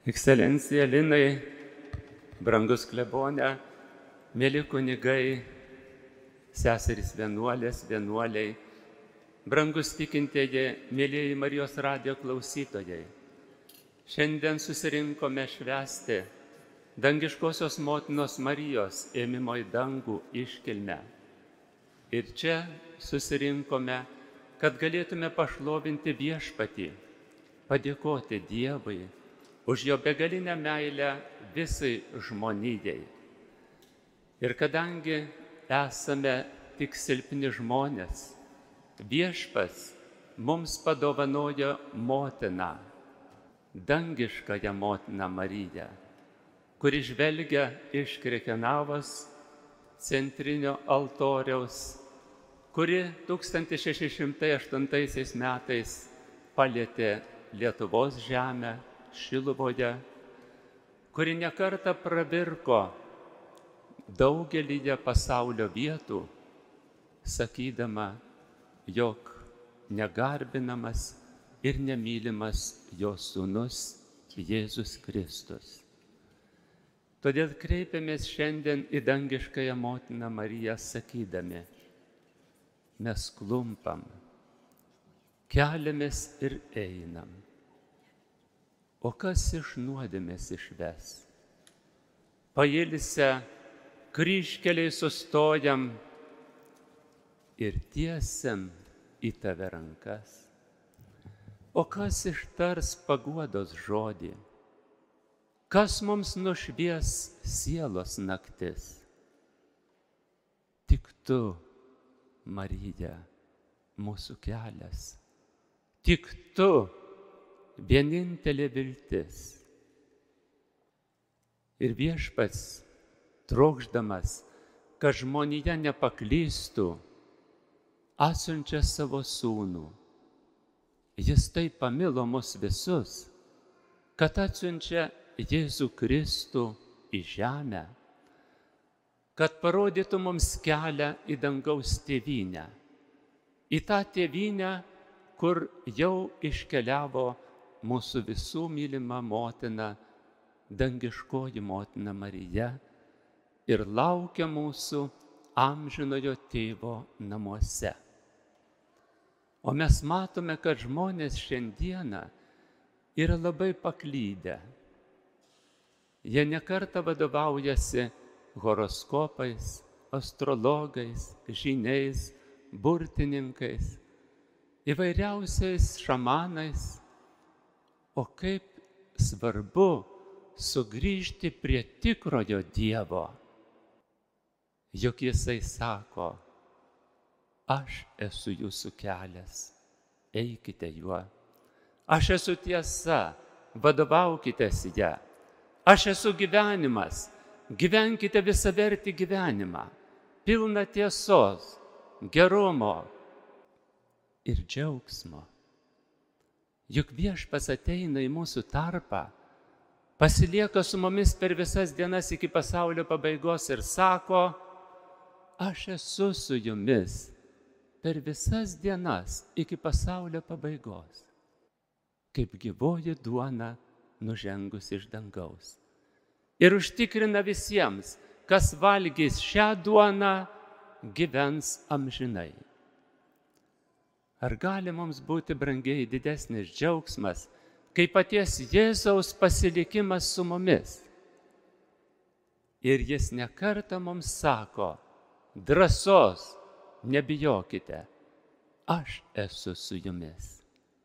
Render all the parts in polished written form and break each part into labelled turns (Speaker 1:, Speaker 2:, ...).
Speaker 1: Ekscelencija Linai, brangus klebone, mėly kunigai, seserys vienuolės, vienuoliai, brangus tikintieji, mėlyjeji Marijos radijo klausytojai. Šiandien susirinkome švęsti dangiškosios motinos Marijos ėmimo į dangų iškilmę. Ir čia susirinkome, kad galėtume pašlovinti Viešpatį, padėkoti Dievui už jo begalinę meilę visai žmonijai. Ir kadangi esame tik silpni žmonės, Viešpats mums padovanojo motiną, dangiškąją motiną Mariją, kuri žvelgia iš Krekenavos centrinio altoriaus, kuri 1608 metais palietė Lietuvos žemę Šiluvoje, kuri nekartą pravirko daugelyje pasaulio vietų, sakydama, jog negarbinamas ir nemylimas jos sūnus Jėzus Kristus. Todėl kreipiamės šiandien į dangiškąją motiną Mariją sakydami, mes klumpam, keliamės ir einam. O kas iš nuodėmės išves? Pailsę kryžkeliai sustojam ir tiesiam į tave rankas. O kas ištars paguodos žodį? Kas mums nušvies sielos naktis? Tik tu, Marija, mūsų kelias. Tik tu, vienintelė viltis. Ir Viešpats, trokšdamas, kad žmonija nepaklystų, atsiunčia savo sūnų. Jis taip pamilo mus visus, kad atsiunčia Jėzų Kristų į žemę, kad parodytų mums kelią į dangaus tėvynę, į tą tėvynę, kur jau iškeliavo mūsų visų mylima motina, dangiškoji motina Marija, ir laukia mūsų amžinojo tėvo namuose. O mes matome, kad žmonės šiandieną yra labai paklydę. Jie nekartą vadovaujasi horoskopais, astrologais, žyniais, burtininkais, įvairiausiais šamanais. O kaip svarbu sugrįžti prie tikrojo Dievo, juk Jisai sako, aš esu jūsų kelias, eikite juo. Aš esu tiesa, vadovaukitės ją. Aš esu gyvenimas, gyvenkite visavertį gyvenimą, pilną tiesos, gerumo ir džiaugsmo. Juk Viešpats ateina į mūsų tarpą, pasilieka su mumis per visas dienas iki pasaulio pabaigos ir sako, aš esu su jumis per visas dienas iki pasaulio pabaigos, kaip gyvoji duona nužengus iš dangaus. Ir užtikrina visiems, kas valgys šią duoną, gyvens amžinai. Ar gali mums būti, brangiai, didesnis džiaugsmas, kai paties Jėzaus pasilikimas su mumis? Ir jis nekartą mums sako, drąsos, nebijokite, aš esu su jumis.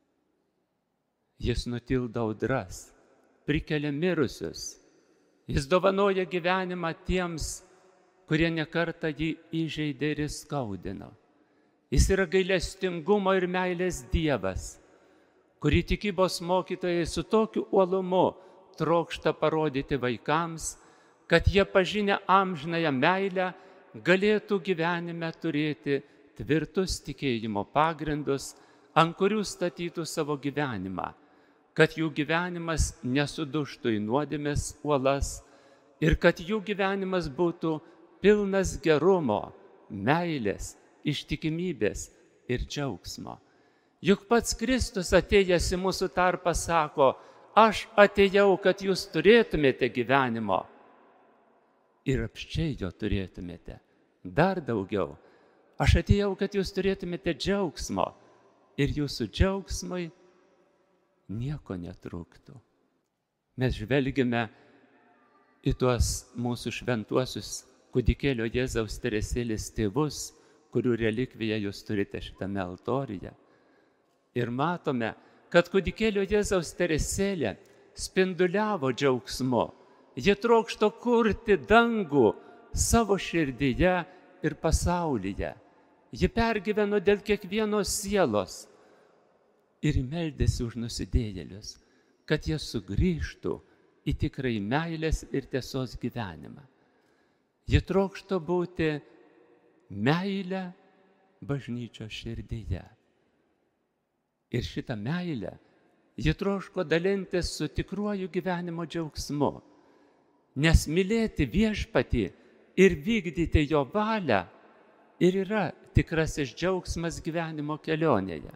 Speaker 1: Jis nutildo audras, prikelia mirusius, jis dovanoja gyvenimą tiems, kurie nekartą jį įžeidė ir įskaudino. Jis yra gailestingumo ir meilės Dievas, kurį tikybos mokytojai su tokiu uolumu trokšta parodyti vaikams, kad jie pažinę amžinąją meilę galėtų gyvenime turėti tvirtus tikėjimo pagrindus, ant kurių statytų savo gyvenimą, kad jų gyvenimas nesudužtų į nuodėmės uolas ir kad jų gyvenimas būtų pilnas gerumo, meilės, ištikimybės ir džiaugsmo. Juk pats Kristus atėjęs į mūsų tarpą sako, aš atėjau, kad jūs turėtumėte gyvenimo ir apsčiai jo turėtumėte. Dar daugiau. Aš atėjau, kad jūs turėtumėte džiaugsmo ir jūsų džiaugsmai nieko netrūktų. Mes žvelgime į tuos mūsų šventuosius kūdikėlio Jėzaus Teresėlės tėvus, kurių relikviją jūs turite šitame altoriuje. Ir matome, kad kūdikėlio Jėzaus Teresėlė spinduliavo džiaugsmu. Ji trokšto kurti dangų savo širdyje ir pasaulyje. Ji pergyveno dėl kiekvieno sielos ir meldėsi už nusidėjėlius, kad jie sugrįžtų į tikrai meilės ir tiesos gyvenimą. Ji trokšto būti meilę bažnyčios širdyje. Ir šitą meilę ji troško dalintis su tikruoju gyvenimo džiaugsmu, nes mylėti viešpatį ir vykdyti jo valią ir yra tikrasis džiaugsmas gyvenimo kelionėje.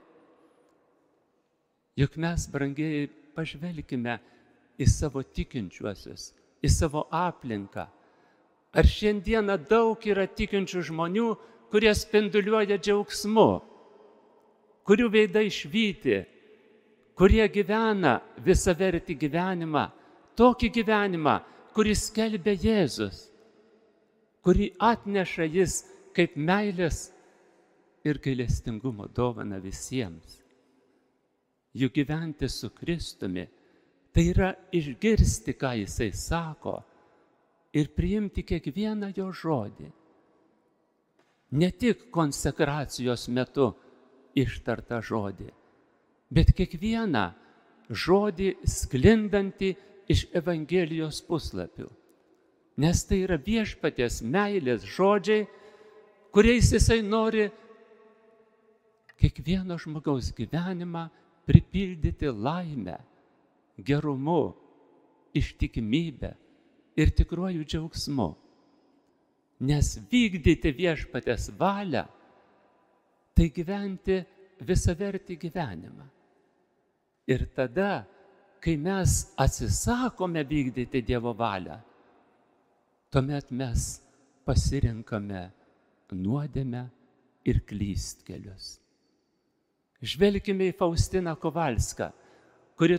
Speaker 1: Juk mes, brangieji, pažvelkime į savo tikinčiuosius, į savo aplinką. Ar šiandieną daug yra tikinčių žmonių, kurie spinduliuoja džiaugsmu, kurių veidai švyti, kurie gyvena visavertį gyvenimą, tokį gyvenimą, kurį skelbia Jėzus, kurį atneša jis kaip meilės ir gailestingumo dovana visiems. Juk gyventi su Kristumi, tai yra išgirsti, ką jisai sako ir priimti kiekvieną jo žodį. Ne tik konsekracijos metu ištartą žodį, bet kiekvieną žodį sklindantį iš Evangelijos puslapių. Nes tai yra viešpaties meilės žodžiai, kuriais jisai nori kiekvieno žmogaus gyvenimą pripildyti laimę, gerumu, ištikimybę ir tikruoju džiaugsmu. Nes vykdyti viešpaties valią, tai gyventi visavertį gyvenimą. Ir tada, kai mes atsisakome vykdyti Dievo valią, tuomet mes pasirinkame nuodėmę ir klystkelius. Žvelkime į Faustiną Kovalską, kuri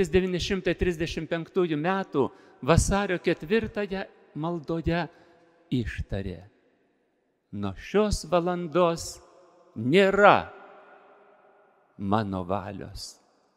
Speaker 1: 1935 metų vasario 4 maldoje ištarė: nuo šios valandos nėra mano valios.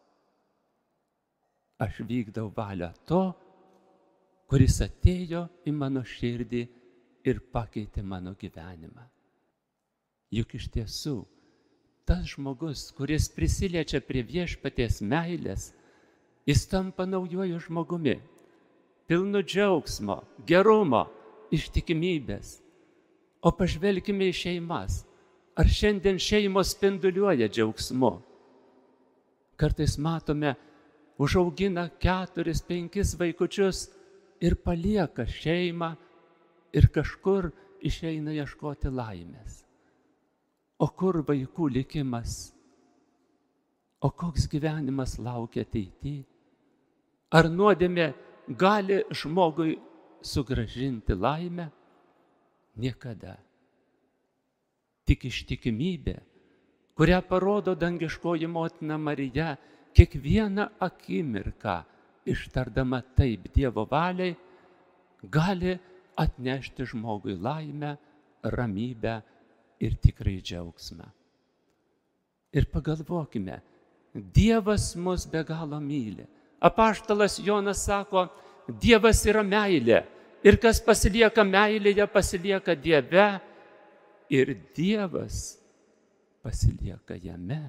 Speaker 1: Aš vykdau valią to, kuris atėjo į mano širdį ir pakeitė mano gyvenimą. Juk iš tiesų, tas žmogus, kuris prisiliečia prie viešpaties meilės, jis tampa naujuoju žmogumi, pilnu džiaugsmo, gerumo, ištikimybės. O pažvelkime į šeimas. Ar šiandien šeimos spinduliuoja džiaugsmu? Kartais matome, užaugina 4-5 vaikučius ir palieka šeimą ir kažkur išeina ieškoti laimės. O kur vaikų likimas? O koks gyvenimas laukia ateityje? Ar nuodėmė gali žmogui sugrąžinti laimę? Niekada. Tik ištikimybė, kurią parodo dangiškoji motina Marija kiekvieną akimirką, ištardama taip Dievo valiai, gali atnešti žmogui laimę, ramybę ir tikrai džiaugsmą. Ir pagalvokime, Dievas mus be galo myli. Apaštalas Jonas sako, Dievas yra meilė ir kas pasilieka meilėje, pasilieka Dieve ir Dievas pasilieka jame.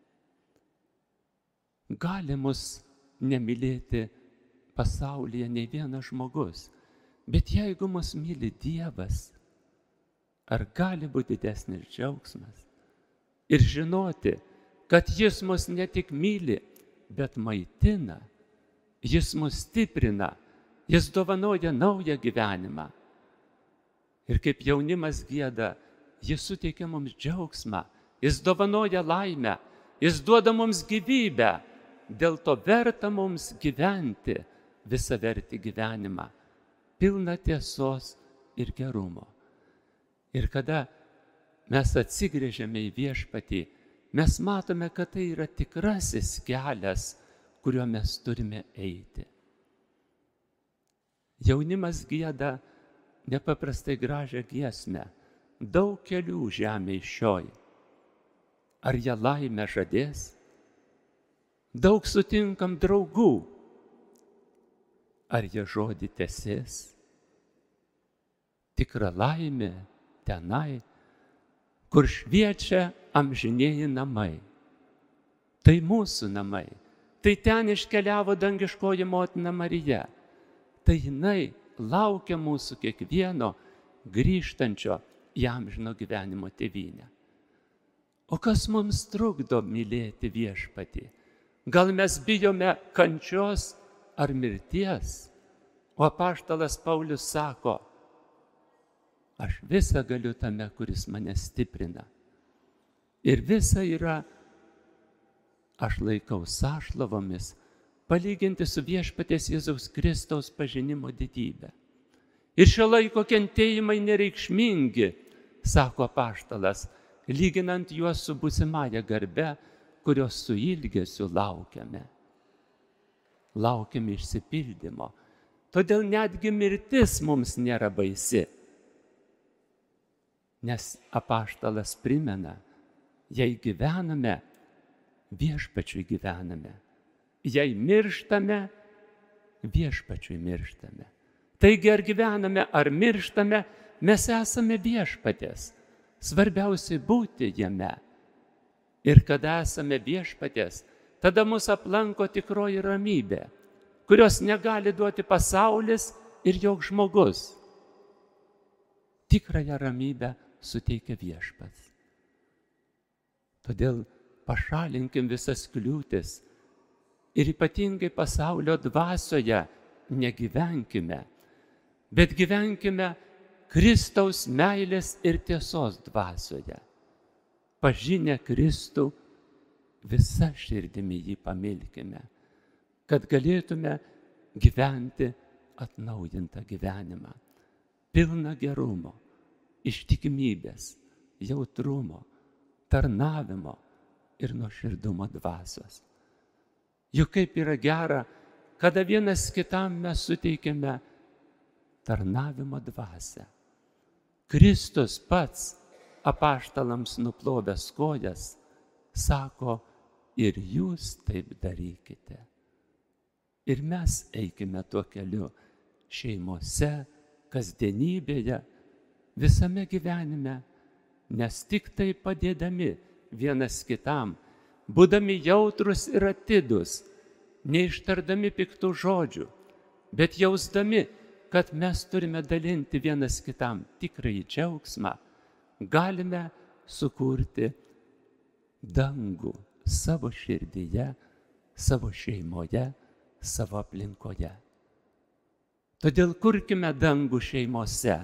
Speaker 1: Gali mus nemylėti pasaulyje nei vienas žmogus, bet jeigu mus myli Dievas, ar gali būti didesnis džiaugsmas? Ir žinoti, kad jis mus ne tik myli, bet maitina, jis mus stiprina, jis dovanoja naują gyvenimą. Ir kaip jaunimas gieda, jis suteikia mums džiaugsmą, jis dovanoja laimę, jis duoda mums gyvybę, dėl to verta mums gyventi visavertį gyvenimą, pilną tiesos ir gerumo. Ir kada mes atsigręžiame į Viešpatį, mes matome, kad tai yra tikrasis kelias, kuriuo mes turime eiti. Jaunimas gieda nepaprastai gražią giesmę, daug kelių žemėj šioj. Ar jie laimę žadės? Daug sutinkam draugų. Ar jie žodį tesės? Tikra laimė tenai, kur šviečia amžinieji namai. Tai mūsų namai. Tai ten iškeliavo dangiškoji motina Marija. Tai jinai laukia mūsų kiekvieno grįžtančio į amžino gyvenimo tėvynę. O kas mums trukdo mylėti Viešpatį? Gal mes bijome kančios ar mirties? O apaštalas Paulius sako, aš visą galiu tame, kuris mane stiprina. Ir visa yra, aš laikau sąšlavomis, palyginti su Viešpaties Jėzaus Kristaus pažinimo didybę. Ir šio laiko kentėjimai nereikšmingi, sako apaštalas, lyginant juos su būsimąja garbe, kurios su ilgesiu laukiame. Laukiame išsipildymo. Todėl netgi mirtis mums nėra baisi. Nes apaštalas primena, jei gyvename, Viešpačiui gyvename. Jei mirštame, Viešpačiui mirštame. Taigi ar gyvename, ar mirštame, mes esame Viešpaties. Svarbiausia būti jame. Ir kada esame Viešpaties, tada mus aplanko tikroji ramybė, kurios negali duoti pasaulis ir joks žmogus. Tikrąją ramybę suteikia Viešpats. Todėl pašalinkim visas kliūtis ir ypatingai pasaulio dvasioje negyvenkime, bet gyvenkime Kristaus meilės ir tiesos dvasioje. Pažinę Kristų, visa širdimi jį pamilkime, kad galėtume gyventi atnaujintą gyvenimą, pilną gerumo, ištikimybės, jautrumo, tarnavimo ir nuoširdumo dvasios. Juk kaip yra gera, kada vienas kitam mes suteikiame tarnavimo dvasią. Kristus pats apaštalams nuplovęs kojas sako, ir jūs taip darykite. Ir mes eikime tuo keliu šeimose, kasdienybėje, visame gyvenime, nes tik tai padėdami vienas kitam, būdami jautrus ir atidus, neištardami piktų žodžių, bet jausdami, kad mes turime dalinti vienas kitam tikrąjį džiaugsmą, galime sukurti dangų savo širdyje, savo šeimoje, savo aplinkoje. Todėl kurkime dangų šeimose,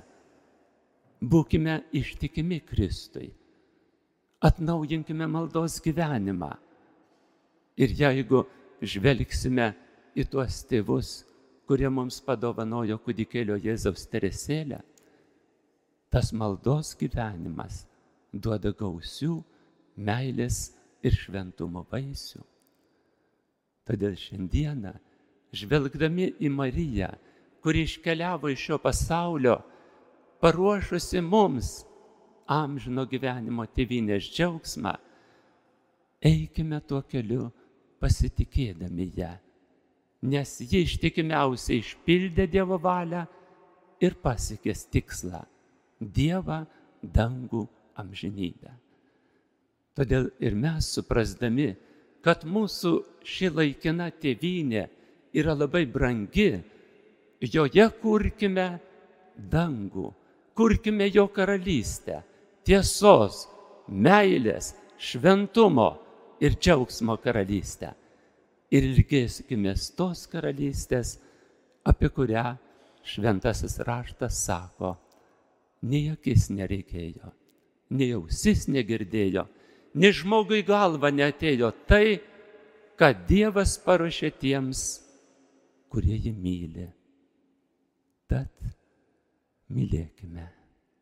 Speaker 1: būkime ištikimi Kristui, atnaujinkime maldos gyvenimą. Ir jeigu žvelgsime į tuos tėvus, kurie mums padovanojo kūdikėlio Jėzaus teresėlę, tas maldos gyvenimas duoda gausių meilės ir šventumo vaisių. Todėl šiandieną, žvelgdami į Mariją, kuri iškeliavo iš šio pasaulio, paruošusi mums amžino gyvenimo tėvynės džiaugsmą, eikime tuo keliu pasitikėdami ją, nes ji ištikimiausiai išpildė Dievo valią ir pasiekė tikslą – Dievą, dangų, amžinybę. Todėl ir mes suprasdami, kad mūsų ši laikina tėvynė yra labai brangi, joje kurkime dangų, kurkime jo karalystę, tiesos, meilės, šventumo ir džiaugsmo karalystę. Ir ilgėkimės tos karalystės, apie kurią šventasis raštas sako, nei akis nereikėjo, nei ausis negirdėjo, nei žmogui galva neatėjo tai, ką Dievas paruošė tiems, kurie jį myli. Tad mylėkime.